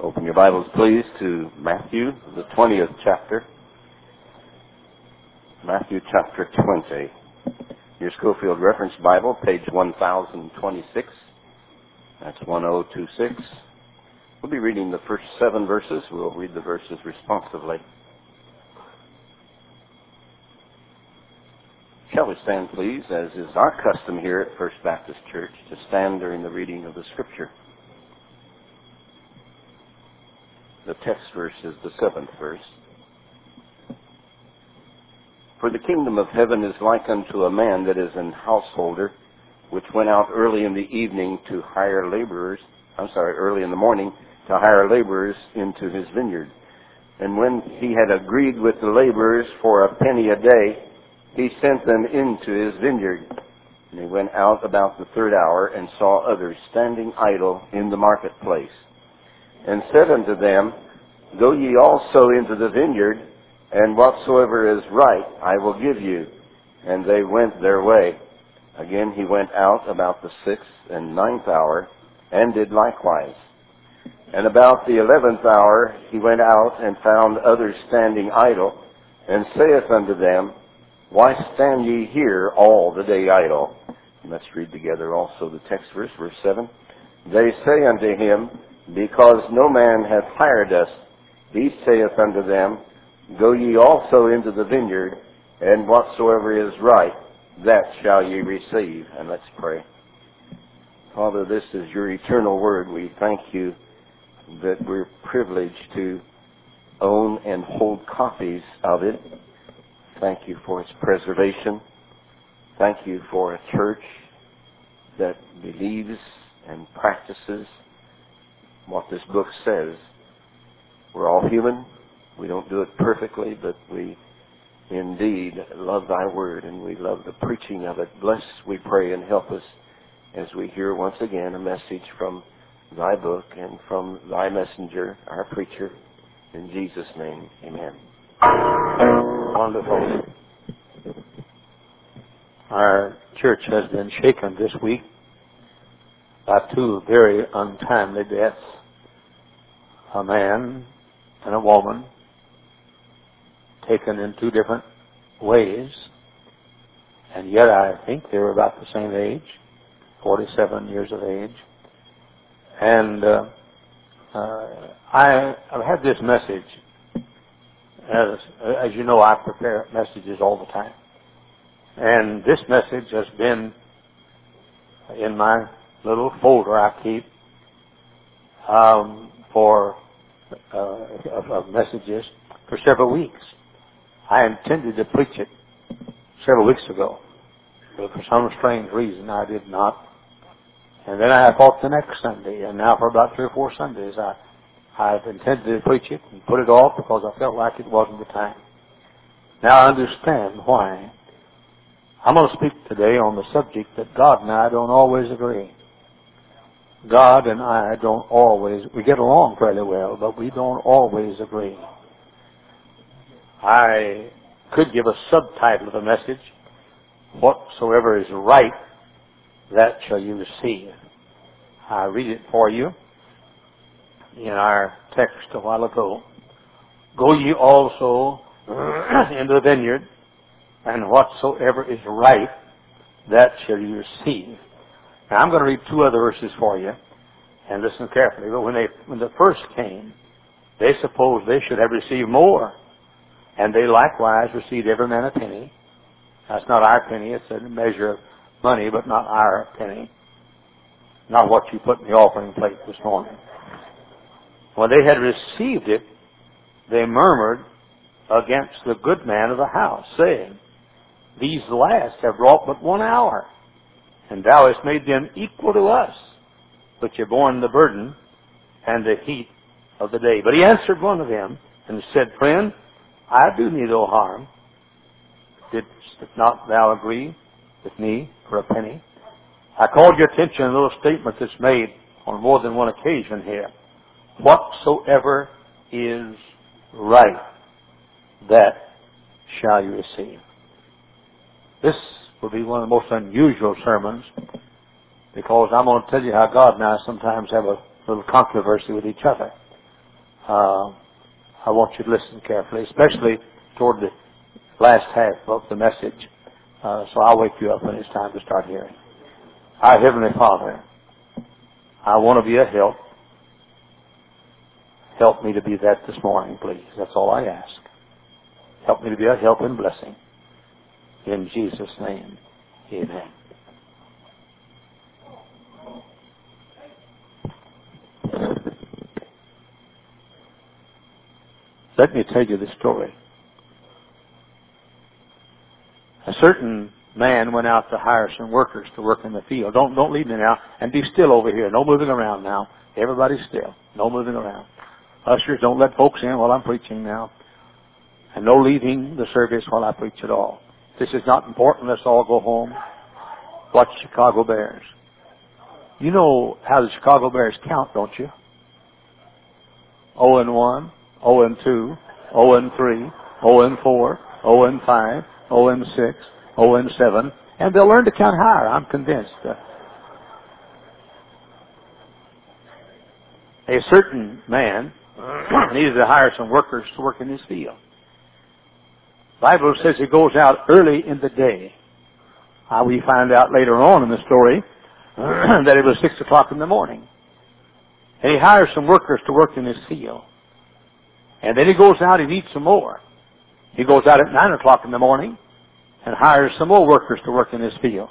Open your Bibles, please, to Matthew, the 20th chapter. Matthew chapter 20. Your Schofield Reference Bible, page 1026. That's 1026. We'll be reading the first 7 verses. We'll read the verses responsively. Shall we stand, please, as is our custom here at First Baptist Church, to stand during the reading of the Scripture. The text verse is the 7th verse. For the kingdom of heaven is like unto a man that is an householder, which went out early in the evening to hire laborers, early in the morning to hire laborers into his vineyard. And when he had agreed with the laborers for a penny a day, he sent them into his vineyard. And he went out about the 3rd hour and saw others standing idle in the marketplace, and said unto them, Go ye also into the vineyard, and whatsoever is right I will give you. And they went their way. Again he went out about the 6th and 9th hour, and did likewise. And about the 11th hour he went out and found others standing idle, and saith unto them, Why stand ye here all the day idle? And let's read together also the text verse, verse 7. They say unto him, Because no man hath hired us. He saith unto them, Go ye also into the vineyard, and whatsoever is right, that shall ye receive. And let's pray. Father, this is your eternal word. We thank you that we're privileged to own and hold copies of it. Thank you for its preservation. Thank you for a church that believes and practices what this book says. We're all human. We don't do it perfectly, but we indeed love thy word, and we love the preaching of it. Bless, we pray, and help us as we hear once again a message from thy book and from thy messenger, our preacher. In Jesus' name, amen. Wonderful. Our church has been shaken this week by 2 very untimely deaths. A man and a woman taken in 2 different ways, and yet I think they were about the same age, 47 years of age. And I've had this message. As you know, I prepare messages all the time. And this message has been in my little folder I keep of messages for several weeks. I intended to preach it several weeks ago, but for some strange reason I did not. And then I thought the next Sunday, and now for about 3 or 4 Sundays I've intended to preach it and put it off because I felt like it wasn't the time. Now I understand why. I'm going to speak today on the subject that God and I don't always agree. God and I don't always, we get along fairly well, but we don't always agree. I could give a subtitle of the message, Whatsoever is right, that shall you receive. I read it for you in our text a while ago. Go ye also into the vineyard, and whatsoever is right, that shall you receive. Now I'm going to read 2 other verses for you, and listen carefully. But when the first came, they supposed they should have received more, and they likewise received every man a penny. That's not our penny; it's a measure of money, but not our penny. Not what you put in the offering plate this morning. When they had received it, they murmured against the good man of the house, saying, These last have wrought but 1 hour, and thou hast made them equal to us, which have borne the burden and the heat of the day. But he answered one of them, and said, Friend, I do thee no harm. Didst not thou agree with me for a penny? I called your attention to a little statement that's made on more than one occasion here. Whatsoever is right, that shall you receive. This will be one of the most unusual sermons, because I'm going to tell you how God and I sometimes have a little controversy with each other. I want you to listen carefully, especially toward the last half of the message. So I'll wake you up when it's time to start hearing. Our Heavenly Father, I want to be a help. Help me to be that this morning, please. That's all I ask. Help me to be a help and blessing. In Jesus' name, amen. Let me tell you the story. A certain man went out to hire some workers to work in the field. Don't leave me now. And be still over here. No moving around now. Everybody still. No moving around. Ushers, don't let folks in while I'm preaching now. And no leaving the service while I preach at all. This is not important. Let's all go home. Watch Chicago Bears. You know how the Chicago Bears count, don't you? 0-1, 0-2, 0-3, 0-4, 0-5, 0-6, 0-7, and they'll learn to count higher, I'm convinced. A certain man needed to hire some workers to work in his field. The Bible says he goes out early in the day. We find out later on in the story that it was 6 o'clock in the morning. And he hires some workers to work in his field. And then he goes out and eats some more. He goes out at 9 o'clock in the morning and hires some more workers to work in his field.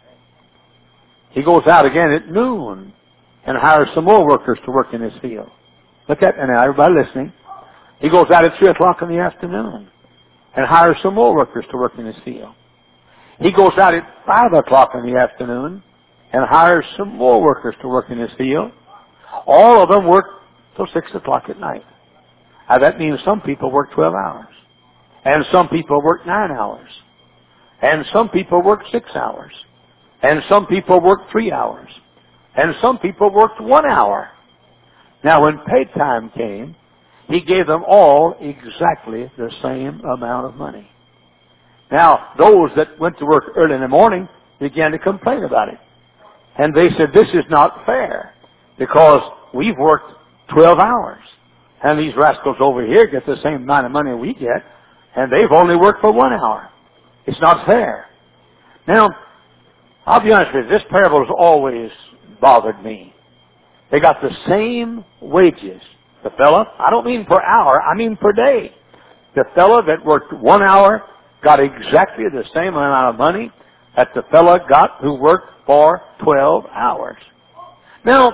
He goes out again at noon and hires some more workers to work in his field. Look at me now, everybody listening. He goes out at 3 o'clock in the afternoon and hires some more workers to work in his field. He goes out at 5 o'clock in the afternoon and hires some more workers to work in his field. All of them work till 6 o'clock at night. Now that means some people work 12 hours. And some people work 9 hours. And some people work 6 hours. And some people work 3 hours. And some people worked 1 hour. Now when pay time came, he gave them all exactly the same amount of money. Now, those that went to work early in the morning began to complain about it. And they said, this is not fair, because we've worked 12 hours. And these rascals over here get the same amount of money we get, and they've only worked for 1 hour. It's not fair. Now, I'll be honest with you, this parable has always bothered me. They got the same wages. The fellow, I don't mean per hour, I mean per day. The fellow that worked 1 hour got exactly the same amount of money that the fellow got who worked for 12 hours. Now,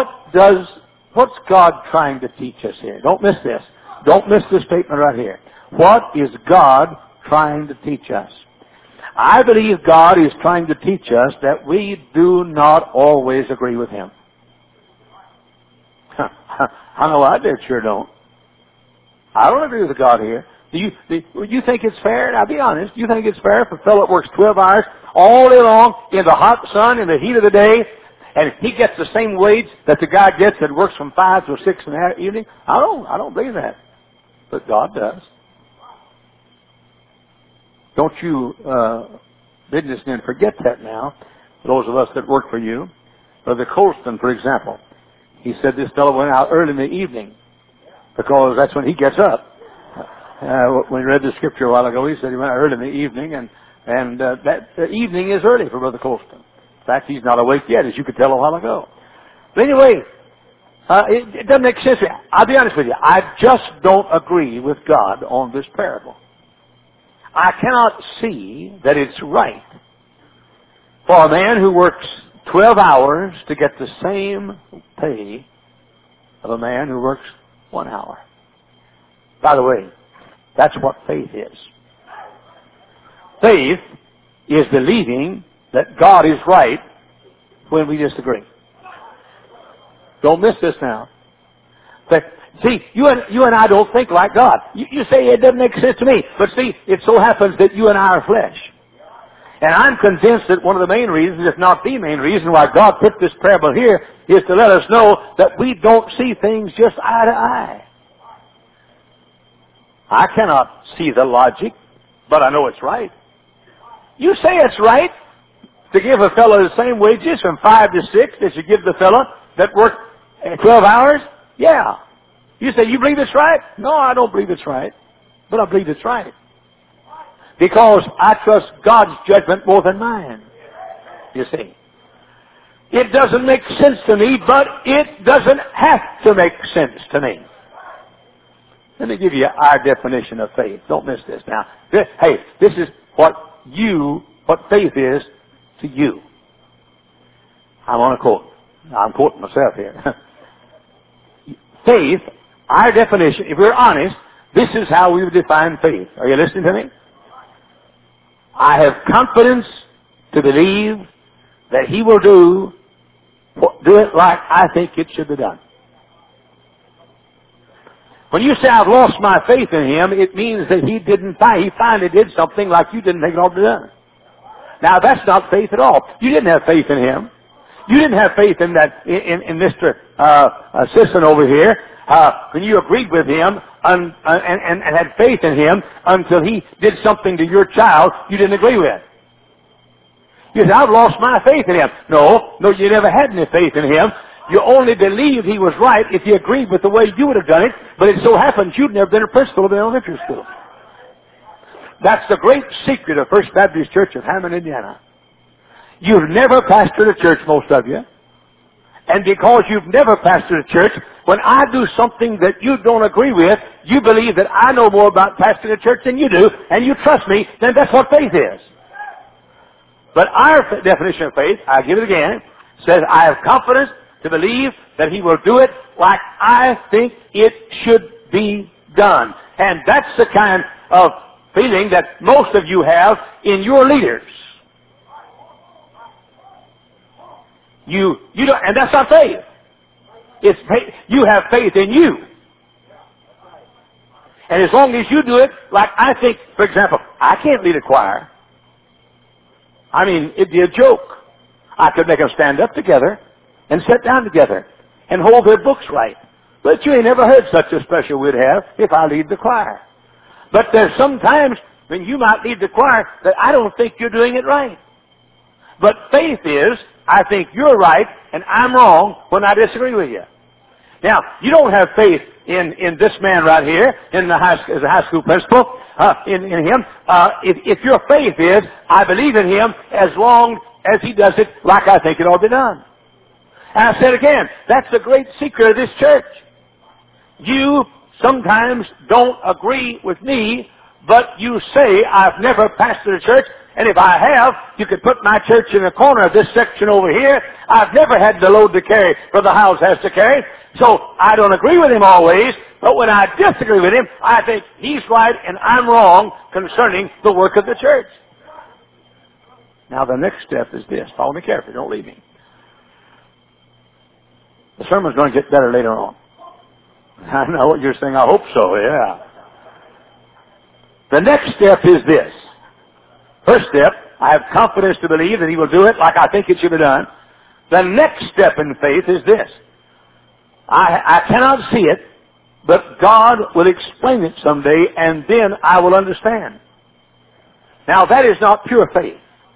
what's God trying to teach us here? Don't miss this. Don't miss this statement right here. What is God trying to teach us? I believe God is trying to teach us that we do not always agree with Him. I know I did, sure don't. I don't agree with God here. Do you think it's fair? Now be honest. Do you think it's fair if a fellow works 12 hours all day long in the hot sun, in the heat of the day, and he gets the same wage that the guy gets that works from 5 to 6 in the evening? I don't believe that. But God does. Don't you businessmen forget that now. Those of us that work for you. Brother Colston, for example, he said this fellow went out early in the evening because that's when he gets up. When he read the scripture a while ago, he said he went out early in the evening, and that the evening is early for Brother Colston. In fact, he's not awake yet, as you could tell a while ago. But anyway, it doesn't make sense. I'll be honest with you. I just don't agree with God on this parable. I cannot see that it's right for a man who works 12 hours to get the same pay of a man who works 1 hour. By the way, that's what faith is. Faith is believing that God is right when we disagree. Don't miss this now. But see, you and I don't think like God. You say it doesn't make sense to me. But see, it so happens that you and I are flesh. And I'm convinced that one of the main reasons, if not the main reason, why God put this parable here is to let us know that we don't see things just eye to eye. I cannot see the logic, but I know it's right. You say it's right to give a fellow the same wages from 5 to 6 as you give the fellow that worked 12 hours? Yeah. You say, you believe it's right? No, I don't believe it's right. But I believe it's right. Because I trust God's judgment more than mine. You see. It doesn't make sense to me, but it doesn't have to make sense to me. Let me give you our definition of faith. Don't miss this now. Hey, this is what faith is to you. I'm on a quote. I'm quoting myself here. Faith, our definition, if we're honest, this is how we would define faith. Are you listening to me? I have confidence to believe that He will do it like I think it should be done. When you say I've lost my faith in Him, it means that He finally did something like you didn't think it ought to be done. Now that's not faith at all. You didn't have faith in Him. You didn't have faith in that in Mr. Sisson over here when you agreed with him and had faith in him until he did something to your child you didn't agree with. You said, I've lost my faith in him. No, you never had any faith in him. You only believed he was right if you agreed with the way you would have done it, but it so happens you'd never been a principal of an elementary school. That's the great secret of First Baptist Church of Hammond, Indiana. You've never pastored a church, most of you. And because you've never pastored a church, when I do something that you don't agree with, you believe that I know more about pastoring a church than you do, and you trust me, then that's what faith is. But our definition of faith, I give it again, says, I have confidence to believe that He will do it like I think it should be done. And that's the kind of feeling that most of you have in your leaders. You don't, and that's not faith. It's faith. You have faith in you. And as long as you do it, like I think, for example, I can't lead a choir. I mean, it'd be a joke. I could make them stand up together and sit down together and hold their books right. But you ain't never heard such a special we'd have if I lead the choir. But there's sometimes when you might lead the choir that I don't think you're doing it right. But faith is, I think you're right and I'm wrong when I disagree with you. Now, you don't have faith in this man right here, as a high school principal, in him. If your faith is, I believe in him as long as he does it like I think it ought to be done. And I said again, that's the great secret of this church. You sometimes don't agree with me, but you say, I've never pastored a church, and if I have, you could put my church in the corner of this section over here. I've never had the load to carry Brother Howes has to carry. So I don't agree with him always, but when I disagree with him, I think he's right and I'm wrong concerning the work of the church. Now the next step is this. Follow me carefully. Don't leave me. The sermon's going to get better later on. I know what you're saying. I hope so, yeah. The next step is this. First step, I have confidence to believe that He will do it like I think it should be done. The next step in faith is this. I cannot see it, but God will explain it someday, and then I will understand. Now, that is not pure faith.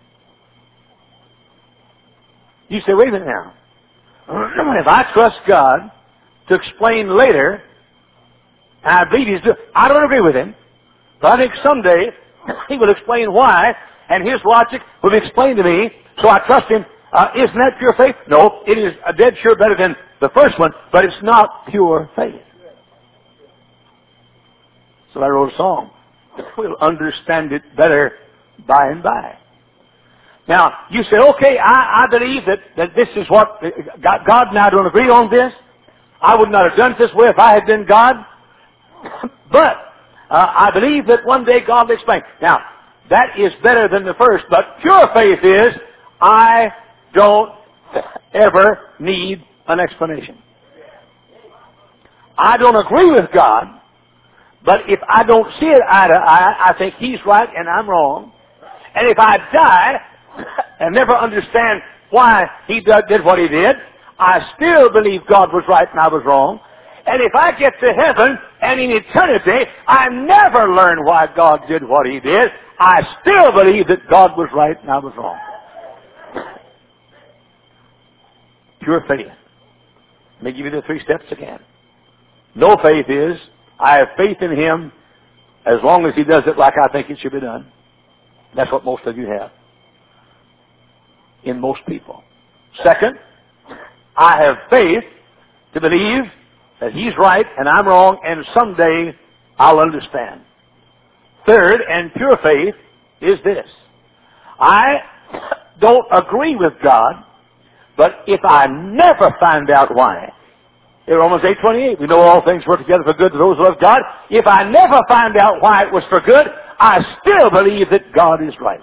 You say, wait a minute now. If I trust God to explain later, and I believe He's doing, I don't agree with Him, but I think someday He will explain why, and His logic will be explained to me, so I trust Him. Isn't that pure faith? No, it is a dead sure better than the first one, but it's not pure faith. So I wrote a song. We'll understand it better by and by. Now, you say, okay, I believe that this is what, God and I don't agree on this. I would not have done it this way if I had been God. But I believe that one day God will explain. Now, that is better than the first, but pure faith is, I don't ever need an explanation. I don't agree with God, but if I don't see it eye to eye, I think He's right and I'm wrong. And if I die and never understand why He did what He did, I still believe God was right and I was wrong. And if I get to heaven and in eternity, I never learn why God did what He did, I still believe that God was right and I was wrong. Pure faith. Let me give you the 3 steps again. No faith is, I have faith in Him as long as He does it like I think it should be done. That's what most of you have. In most people. Second, I have faith to believe that He's right and I'm wrong, and someday I'll understand. Third, and pure faith, is this. I don't agree with God, but if I never find out why, in Romans 8:28, we know all things work together for good to those who love God. If I never find out why it was for good, I still believe that God is right.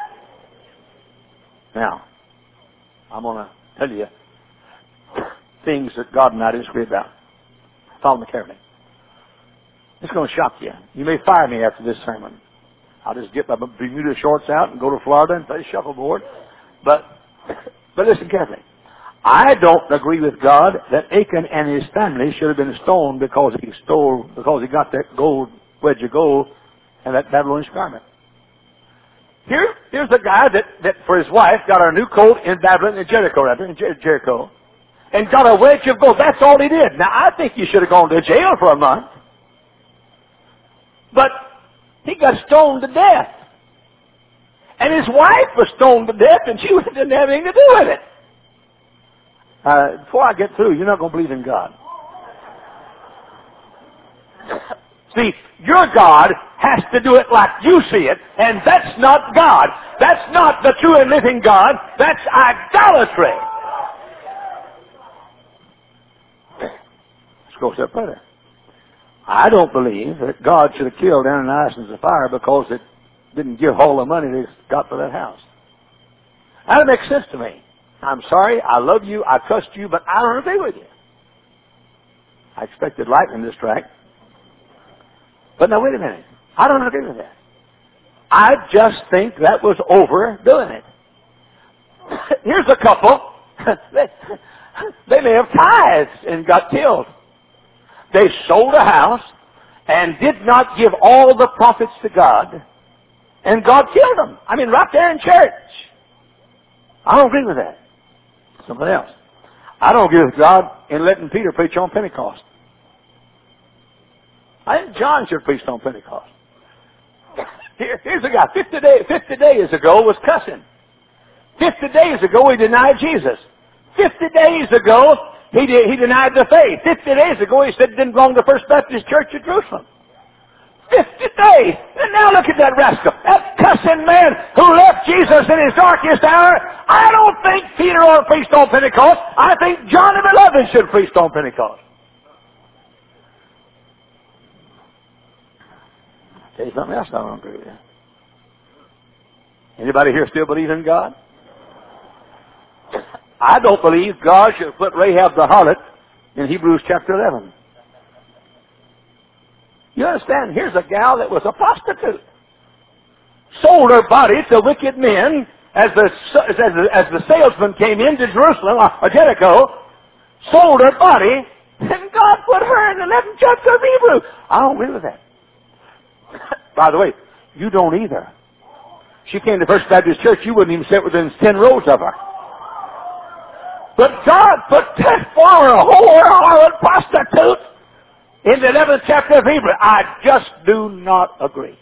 Now, I'm going to tell you things that God and I disagree about. Follow me carefully. It's going to shock you. You may fire me after this sermon. I'll just get my Bermuda shorts out and go to Florida and play shuffleboard. But listen carefully. I don't agree with God that Achan and his family should have been stoned because he got that wedge of gold and that Babylonian garment. Here's a guy that for his wife got a new coat in Babylon, in Jericho, and got a wedge of gold. That's all he did. Now, I think he should have gone to jail for a month. But he got stoned to death. And his wife was stoned to death, and she didn't have anything to do with it. Before I get through, you're not going to believe in God. See, your God has to do it like you see it, and that's not God. That's not the true and living God. That's idolatry. Let's go a step further. I don't believe that God should have killed Ananias and Sapphira because it didn't give all the money they got for that house. That doesn't make sense to me. I'm sorry, I love you, I trust you, but I don't agree with you. I expected lightning to strike. But now wait a minute. I don't agree with that. I just think that was overdoing it. Here's a couple. They may have tithes and got killed. They sold a house and did not give all the profits to God, and God killed them. I mean, right there in church. I don't agree with that. Something else. I don't agree with God in letting Peter preach on Pentecost. I think John should have preached on Pentecost. Here's a guy, 50 days ago was cussing. 50 days ago he denied Jesus. 50 days ago he denied the faith. 50 days ago he said he didn't belong to First Baptist Church of Jerusalem. 50 days. And now look at that rascal. That cussing man who left Jesus in his darkest hour. I don't think Peter ought to preach on Pentecost. I think John the Beloved should preach on Pentecost. I'll tell you something else I don't agree with. Anybody here still believe in God? I don't believe God should have put Rahab the harlot in Hebrews chapter 11. You understand? Here's a gal that was a prostitute. Sold her body to wicked men as the salesman came into Jerusalem, or Jericho, sold her body, and God put her in the 11th chapter of Hebrews. I don't agree with that. By the way, you don't either. She came to First Baptist Church, you wouldn't even sit within 10 rows of her. But God put that former whore, harlot, prostitute in the 11th chapter of Hebrews. I just do not agree.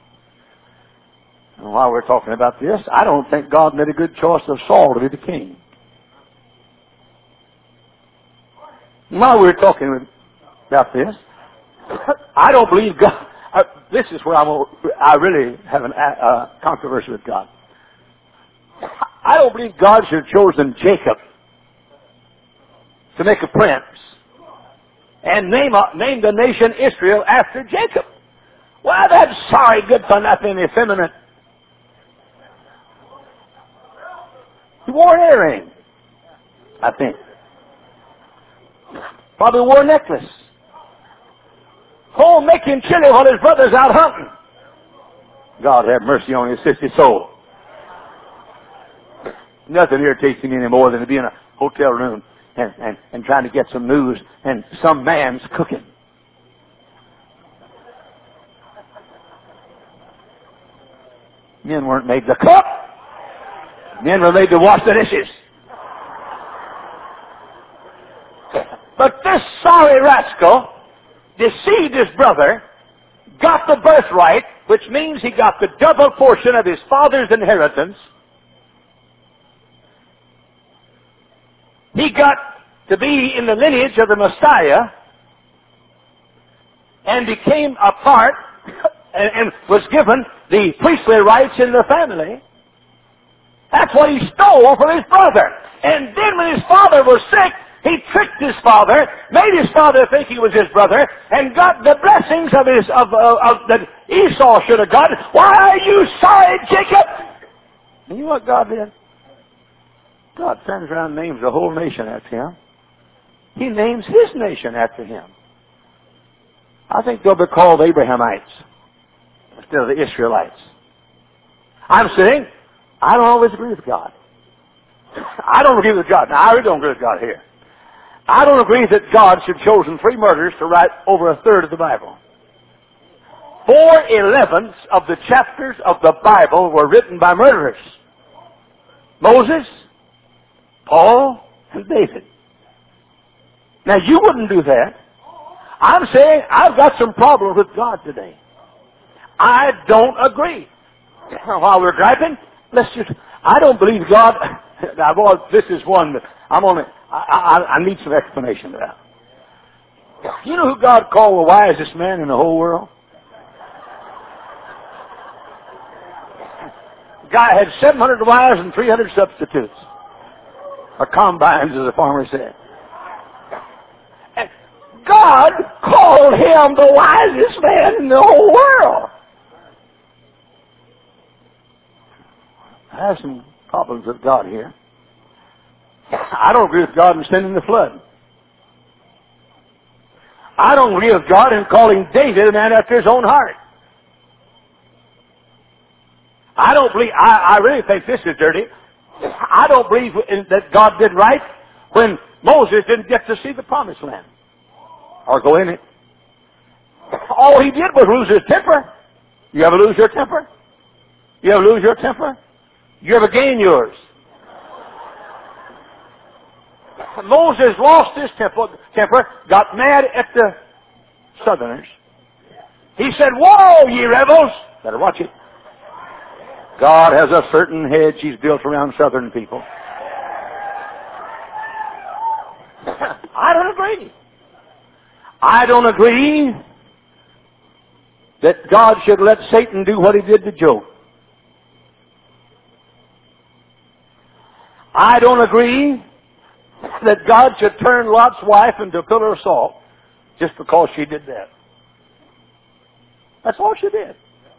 And while we're talking about this, I don't think God made a good choice of Saul to be the king. While we're talking about this, I don't believe God. This is where I really have a controversy with God. I don't believe God should have chosen Jacob to make a prince and name the nation Israel after Jacob. Why, that sorry, good-for-nothing, effeminate. He wore an earring, I think. Probably wore a necklace. Home making chili while his brother's out hunting. God have mercy on his sissy soul. Nothing irritates him any more than to be in a hotel room and trying to get some news and some man's cooking. Men weren't made to cook. Men were made to wash the dishes. But this sorry rascal deceived his brother, got the birthright, which means he got the double portion of his father's inheritance. He got to be in the lineage of the Messiah and became a part and was given the priestly rights in the family. That's what he stole from his brother. And then when his father was sick, he tricked his father, made his father think he was his brother, and got the blessings of that Esau should have got. Why are you sorry, Jacob? And you know what God did? God turns around and names the whole nation after him. He names his nation after him. I think they'll be called Abrahamites instead of the Israelites. I'm saying, I don't always agree with God. I don't agree with God. Now, I really don't agree with God here. I don't agree that God should have chosen 3 murderers to write over a third of the Bible. 4/11 of the chapters of the Bible were written by murderers. Moses, Paul, and David. Now, you wouldn't do that. I'm saying I've got some problems with God today. I don't agree. While we're griping, I don't believe God. Now, boy, this is one that I need some explanation of that. You know who God called the wisest man in the whole world? The guy had 700 wives and 300 substitutes. Or combines, as the farmer said. And God called him the wisest man in the whole world. I have some problems with God here. I don't agree with God in sending the flood. I don't agree with God in calling David a man after his own heart. I don't believe, I really think this is dirty. I don't believe that God did right when Moses didn't get to see the promised land or go in it. All he did was lose his temper. You ever lose your temper? You ever lose your temper? You ever gain yours? Moses lost his temper, got mad at the southerners. He said, "Whoa, ye rebels!" Better watch it. God has a certain hedge He's built around southern people. I don't agree. I don't agree that God should let Satan do what he did to Job. I don't agree that God should turn Lot's wife into a pillar of salt just because she did that. That's all she did.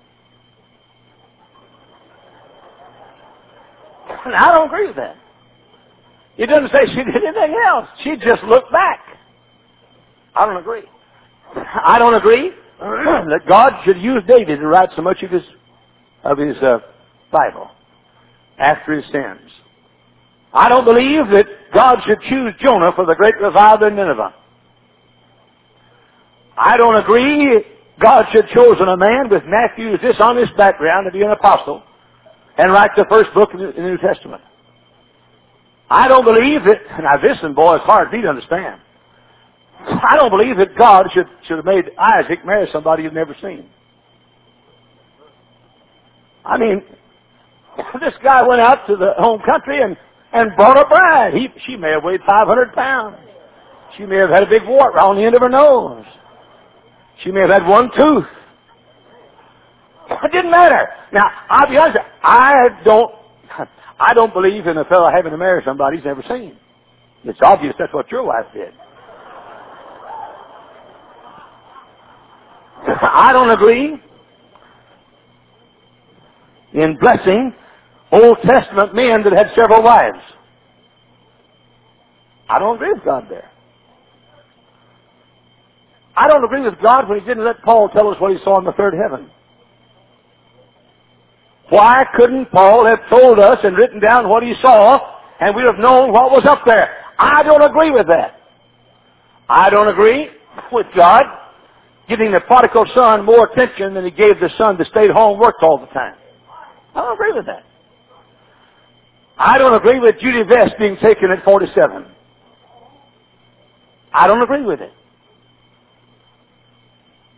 And I don't agree with that. It doesn't say she did anything else. She just looked back. I don't agree. I don't agree that God should use David to write so much of his Bible after his sins. I don't believe that God should choose Jonah for the great revival in Nineveh. I don't agree God should have chosen a man with Matthew's dishonest background to be an apostle and write the first book in the New Testament. I don't believe that, now this one, boy, is hard for you to understand. I don't believe that God should have made Isaac marry somebody you've never seen. I mean, this guy went out to the home country and brought a bride. She may have weighed 500 pounds. She may have had a big wart around the end of her nose. She may have had one tooth. It didn't matter. Now, I'll be honest, I don't believe in a fellow having to marry somebody he's never seen. It's obvious that's what your wife did. I don't agree in blessing Old Testament men that had several wives. I don't agree with God there. I don't agree with God when He didn't let Paul tell us what he saw in the third heaven. Why couldn't Paul have told us and written down what he saw and we'd have known what was up there? I don't agree with that. I don't agree with God giving the prodigal son more attention than He gave the son that stayed home and worked all the time. I don't agree with that. I don't agree with Judy Vest being taken at 47. I don't agree with it.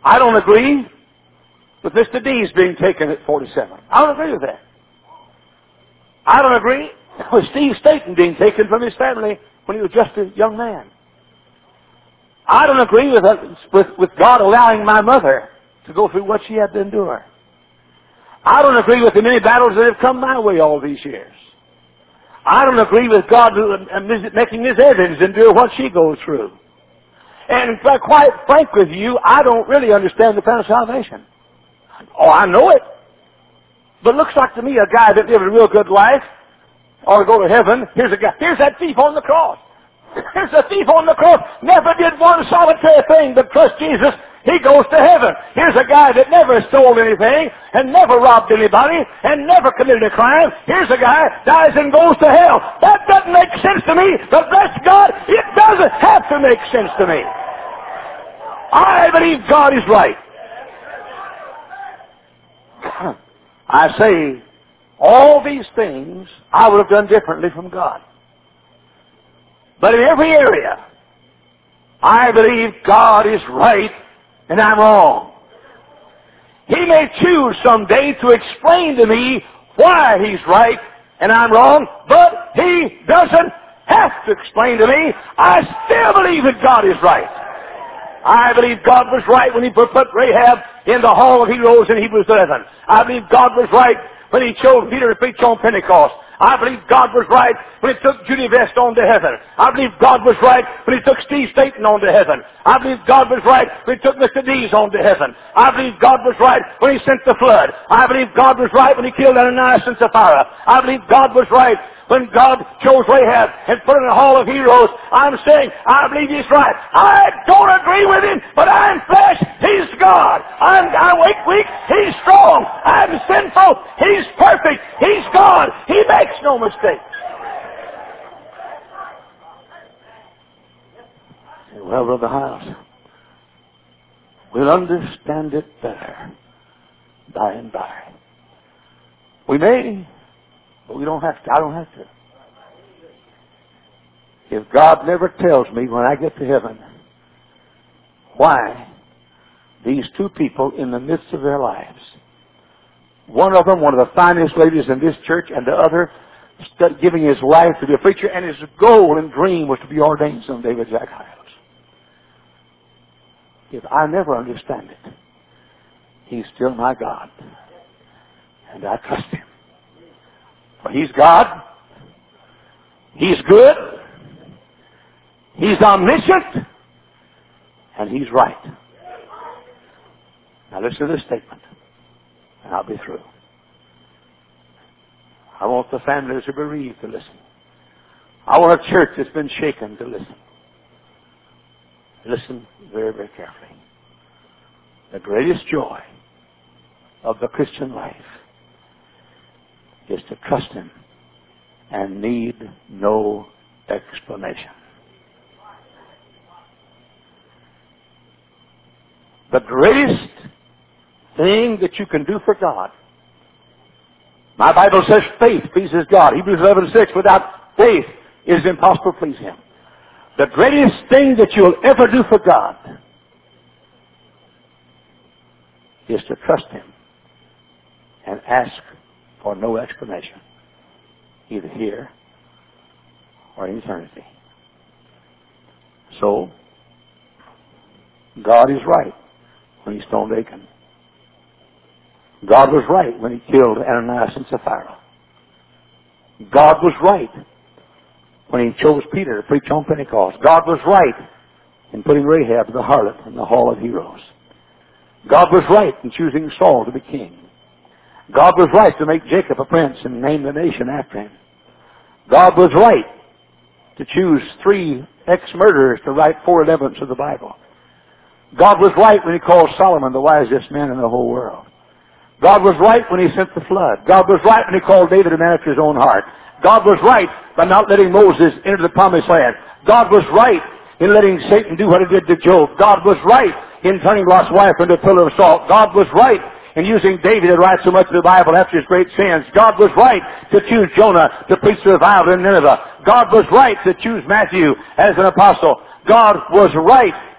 I don't agree with Mr. D's being taken at 47. I don't agree with that. I don't agree with Steve Staten being taken from his family when he was just a young man. I don't agree with God allowing my mother to go through what she had to endure. I don't agree with the many battles that have come my way all these years. I don't agree with God making Miss Evans endure what she goes through. And quite frank with you, I don't really understand the plan of salvation. Oh, I know it. But it looks like to me a guy that lived a real good life ought to go to heaven. Here's that thief on the cross. Here's a thief on the cross. Never did one solitary thing but trust Jesus. He goes to heaven. Here's a guy that never stole anything and never robbed anybody and never committed a crime. Here's a guy dies and goes to hell. That doesn't make sense to me, but bless God, it doesn't have to make sense to me. I believe God is right. I say, all these things I would have done differently from God. But in every area, I believe God is right and I'm wrong. He may choose someday to explain to me why He's right and I'm wrong, but He doesn't have to explain to me. I still believe that God is right. I believe God was right when He put Rahab in the Hall of Heroes in Hebrews 11. I believe God was right when He chose Peter to preach on Pentecost. I believe God was right when He took Judy Vest on to heaven. I believe God was right when He took Steve Staten on to heaven. I believe God was right when He took Mr. Dees on to heaven. I believe God was right when He sent the flood. I believe God was right when He killed Ananias and Sapphira. I believe God was right when God chose Rahab and put her in the Hall of Heroes. I'm saying, I believe He's right. I don't agree with Him, but I'm flesh. He's God. I'm weak. He's strong. I'm sinful. He's perfect. He's God. He makes no mistakes. Well, Brother Hiles, we'll understand it better by and by. We may, but we don't have to. I don't have to. If God never tells me when I get to heaven why these two people in the midst of their lives, one of them, one of the finest ladies in this church, and the other giving his life to be a preacher, and his goal and dream was to be ordained someday with Jack Hiles. If I never understand it, He's still my God, and I trust Him. For He's God, He's good, He's omniscient, and He's right. Now listen to this statement, and I'll be through. I want the families who are bereaved to listen. I want a church that's been shaken to listen. Listen very, very carefully. The greatest joy of the Christian life is to trust Him and need no explanation. The greatest thing that you can do for God, my Bible says faith pleases God. Hebrews 11:6, without faith it is impossible to please Him. The greatest thing that you'll ever do for God is to trust Him and ask for no explanation, either here or in eternity. So, God is right when He stoned Achan. God was right when He killed Ananias and Sapphira. God was right when He chose Peter to preach on Pentecost. God was right in putting Rahab the harlot in the Hall of Heroes. God was right in choosing Saul to be king. God was right to make Jacob a prince and name the nation after him. God was right to choose 3 ex-murderers to write 4/11 of the Bible. God was right when He called Solomon the wisest man in the whole world. God was right when He sent the flood. God was right when He called David a man after His own heart. God was right by not letting Moses enter the promised land. God was right in letting Satan do what he did to Job. God was right in turning Lot's wife into a pillar of salt. God was right in using David to write so much of the Bible after his great sins. God was right to choose Jonah to preach the revival in Nineveh. God was right to choose Matthew as an apostle. God was right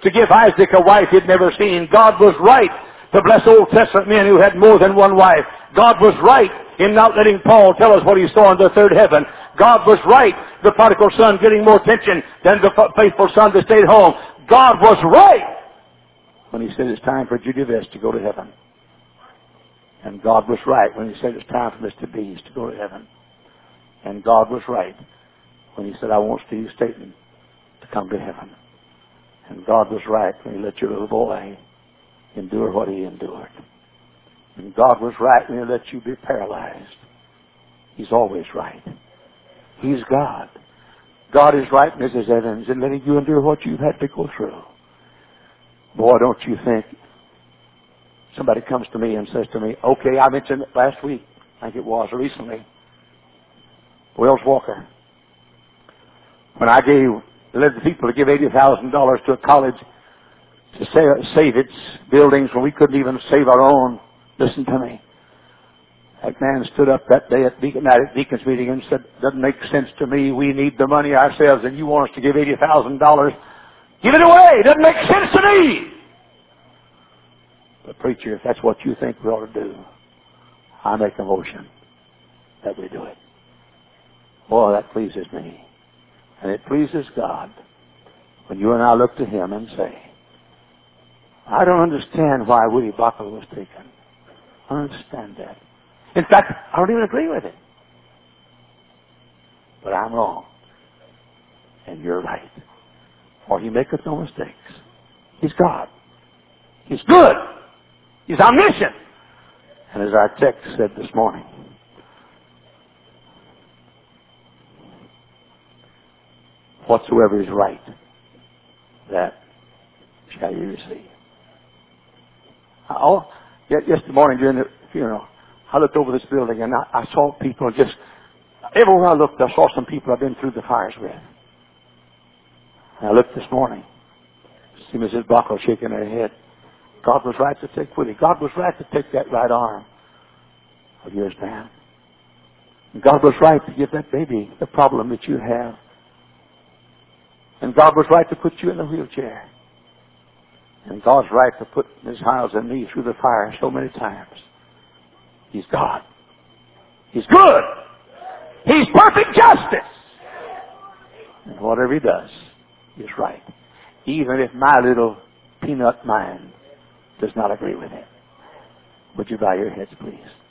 to give Isaac a wife he'd never seen. God was right to bless Old Testament men who had more than one wife. God was right in not letting Paul tell us what he saw in the third heaven. God was right, the prodigal son getting more attention than the faithful son that stayed home. God was right when he said it's time for Judy Vest to go to heaven. And God was right when he said it's time for Mr. Bees to go to heaven. And God was right when he said, I want Steve Staten to come to heaven. And God was right when he let your little boy endure what he endured. And God was right when he let you be paralyzed. He's always right. He's God. God is right, Mrs. Evans, in letting you endure what you've had to go through. Boy, don't you think. Somebody comes to me and says to me, okay, I mentioned it last week, I think it was, or recently. Wells Walker. When I led the people to give $80,000 to a college to save its buildings when we couldn't even save our own. Listen to me. That man stood up that day at Deacon's meeting and said, doesn't make sense to me. We need the money ourselves and you want us to give $80,000. Give it away. It doesn't make sense to me. But preacher, if that's what you think we ought to do, I make a motion that we do it. Boy, that pleases me. And it pleases God when you and I look to Him and say, I don't understand why Willie Buckle was taken. I don't understand that. In fact, I don't even agree with it. But I'm wrong. And you're right. For He maketh no mistakes. He's God. He's good. He's omniscient. And as our text said this morning, whatsoever is right, that shall you receive. Yesterday morning during the funeral, I looked over this building and I saw people just, everywhere I looked, I saw some people I've been through the fires with. And I looked this morning, see Mrs. Buckle shaking her head. God was right to take Willie. God was right to take that right arm of yours, man. And God was right to give that baby the problem that you have. And God was right to put you in the wheelchair. And God's right to put Ms. Hiles and me through the fire so many times. He's God. He's good. He's perfect justice. And whatever He does is right. Even if my little peanut mind does not agree with it. Would you bow your heads, please?